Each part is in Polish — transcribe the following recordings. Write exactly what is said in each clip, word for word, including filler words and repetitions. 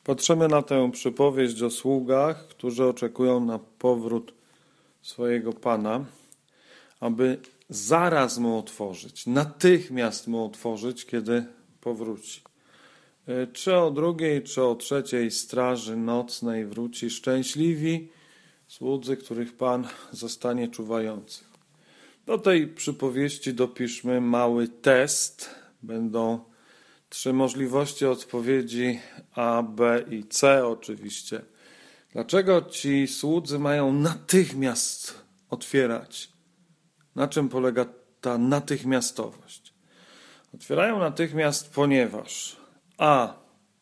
Patrzymy na tę przypowieść o sługach, którzy oczekują na powrót swojego Pana, aby zaraz mu otworzyć, natychmiast mu otworzyć, kiedy powróci. Czy o drugiej, czy o trzeciej straży nocnej wróci szczęśliwi słudzy, których Pan zostanie czuwający. Do tej przypowieści dopiszmy mały test. Będą trzy możliwości odpowiedzi A, B i C oczywiście. Dlaczego ci słudzy mają natychmiast otwierać? Na czym polega ta natychmiastowość? Otwierają natychmiast, ponieważ A.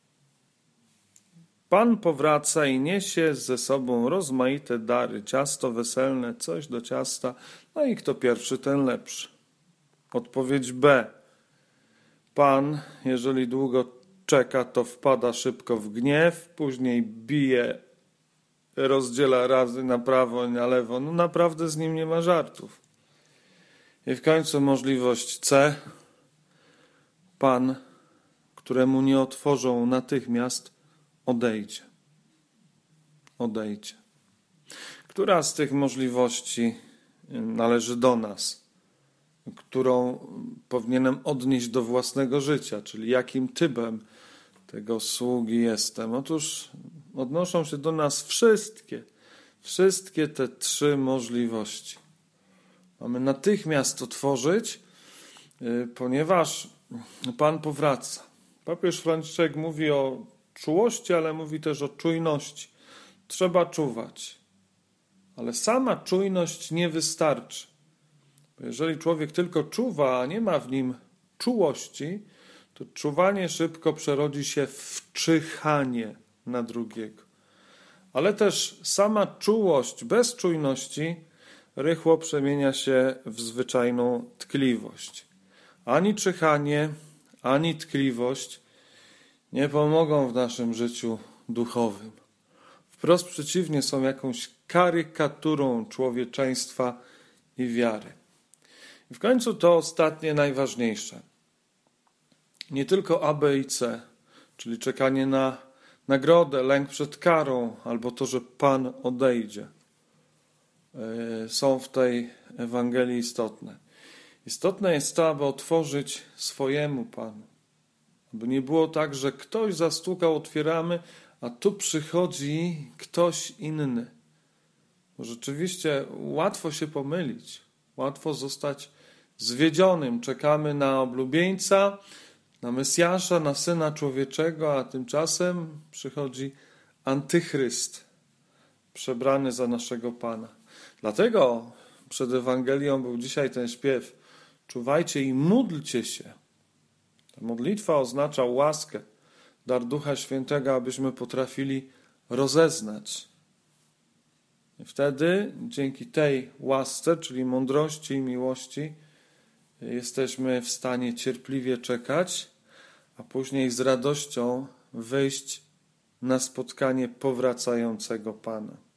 Pan powraca i niesie ze sobą rozmaite dary, ciasto weselne, coś do ciasta, no i kto pierwszy, ten lepszy. Odpowiedź B. Pan, jeżeli długo czeka, to wpada szybko w gniew, później bije, rozdziela razy na prawo i na lewo. No naprawdę z nim nie ma żartów. I w końcu możliwość C. Pan, któremu nie otworzą natychmiast, odejdzie. Odejdzie. Która z tych możliwości należy do nas? Którą powinienem odnieść do własnego życia, czyli jakim typem tego sługi jestem? Otóż odnoszą się do nas wszystkie, wszystkie te trzy możliwości. Mamy natychmiast otworzyć, ponieważ Pan powraca. Papież Franciszek mówi o czułości, ale mówi też o czujności. Trzeba czuwać. Ale sama czujność nie wystarczy. Jeżeli człowiek tylko czuwa, a nie ma w nim czułości, to czuwanie szybko przerodzi się w czyhanie na drugiego. Ale też sama czułość bez czujności rychło przemienia się w zwyczajną tkliwość. Ani czyhanie, ani tkliwość nie pomogą w naszym życiu duchowym. Wprost przeciwnie, są jakąś karykaturą człowieczeństwa i wiary. I w końcu to ostatnie najważniejsze. Nie tylko A, B i C, czyli czekanie na nagrodę, lęk przed karą, albo to, że Pan odejdzie, są w tej Ewangelii istotne. Istotne jest to, aby otworzyć swojemu Panu. Aby nie było tak, że ktoś zastukał, otwieramy, a tu przychodzi ktoś inny. Bo rzeczywiście łatwo się pomylić, łatwo zostać zwiedzionym. Czekamy na oblubieńca, na Mesjasza, na Syna Człowieczego, a tymczasem przychodzi antychryst, przebrany za naszego Pana. Dlatego przed Ewangelią był dzisiaj ten śpiew: czuwajcie i módlcie się. Ta modlitwa oznacza łaskę, dar Ducha Świętego, abyśmy potrafili rozeznać. I wtedy dzięki tej łasce, czyli mądrości i miłości, jesteśmy w stanie cierpliwie czekać, a później z radością wyjść na spotkanie powracającego Pana.